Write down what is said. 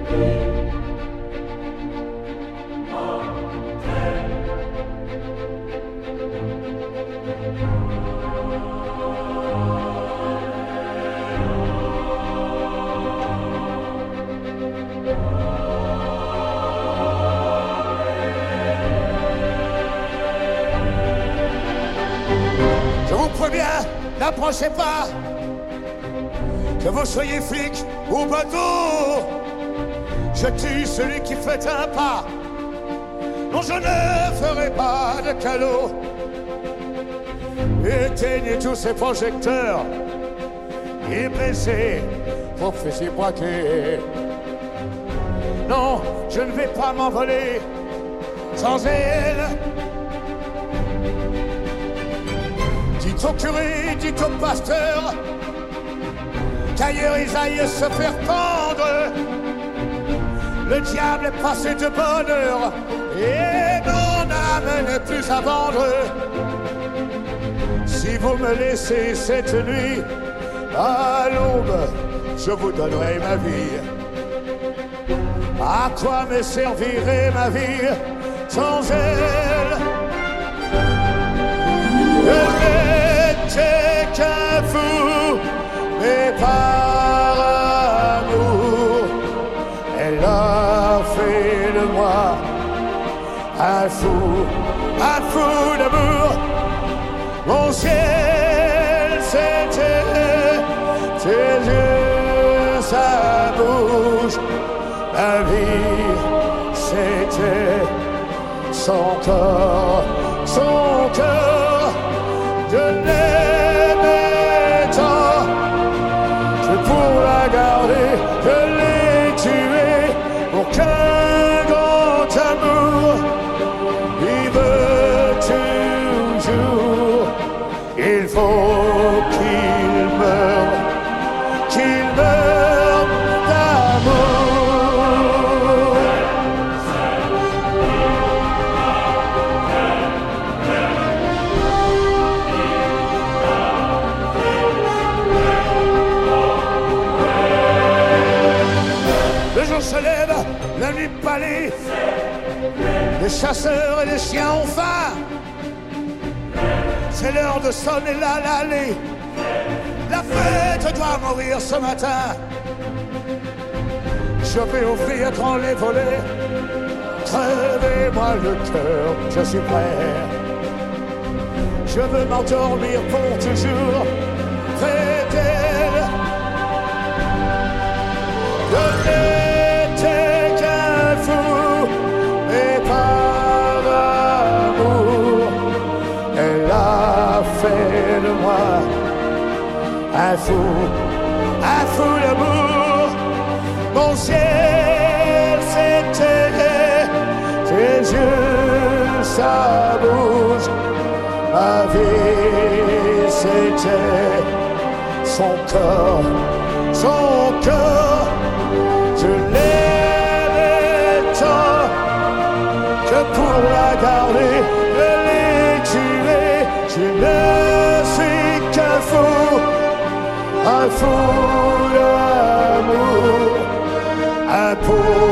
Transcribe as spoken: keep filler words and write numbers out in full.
Je vous préviens, n'approchez pas, que vous soyez flic ou bateau, je tue celui qui fait un pas. Non, je ne ferai pas de cadeau. Éteignez tous ces projecteurs et baissez vos fusils braqués. Non, je ne vais pas m'envoler sans elle. Dites au curé, dites au pasteur qu'ailleurs ils aillent se faire pendre. Le diable est passé de bonne heure et mon âme n'est plus à vendre. Si vous me laissez cette nuit, à l'aube, je vous donnerai ma vie. À quoi me servirait ma vie sans elle? Elle n'était qu'un fou, mais par amour, elle a fait de moi un fou, un fou d'amour. Mon ciel, c'était tes yeux, sa bouche. Ma vie, c'était son corps, son cœur. Je l'aimais tant que pour la garder, je l'ai tuée pour qu'un grand amour vive toujours. Il faut qu'il meure, qu'il meure d'amour. Le jour se lève, la nuit pâlit, les chasseurs et les chiens ont faim. C'est l'heure de sonner la l'allée. La fête doit mourir ce matin. Je vais ouvrir grand les volets. Crevez-moi le cœur, je suis prêt. Je veux m'endormir pour toujours près d'elle. Je n'étais qu'un fou, mais par amour, elle a fait de moi un fou, un fou d'amour. Mon ciel, c'était tes yeux, sa bouche. Ma vie, c'était son corps, son cœur. Je l'aimais tant que pour la garder, je l'ai tuée. Je ne suis qu'un fou, un fou d'amour, un fou.